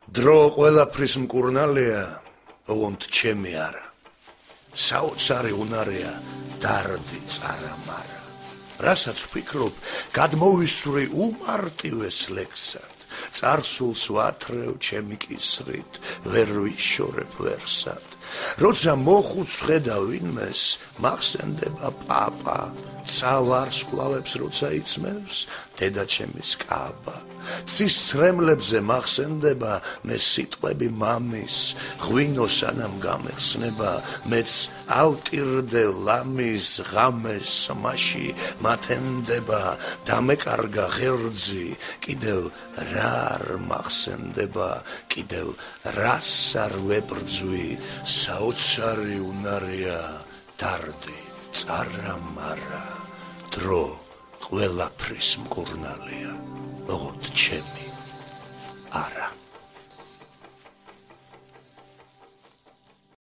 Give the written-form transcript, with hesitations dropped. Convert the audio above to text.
დრო ყველაფრის მკურნალია, ოღონდ ჩემი არა. საოცარი უნარია დარდი წარამარა. რასაც ვფიქრობ, გადმოვისვრი უმარტივეს ლექსად. წარსულს ვათრევ ჩემი კისრით, ვერ ვიშორებ ვერსად. როცა მოხუცხედა ვინმეს, მახსენდება პაპა. ცავარსკვლავებს როცა იცმევს, დედა ჩემის კაბა. ცის ცრემლებზე მახსენდება მე სიტყვები მამის. ღვინო სანამ გამეხსნება, მეც ავტირდე ლამის ღამეს მაში მათენდება. დამეკარგა ღერძი, კიდევ რა არ მახსენდება, კიდევ რას არ ვებრძვი. საოცარი უნარია დარდი წარამარა. დრო ყველაფრის მკურნალია, ოღონდ ჩემი არა.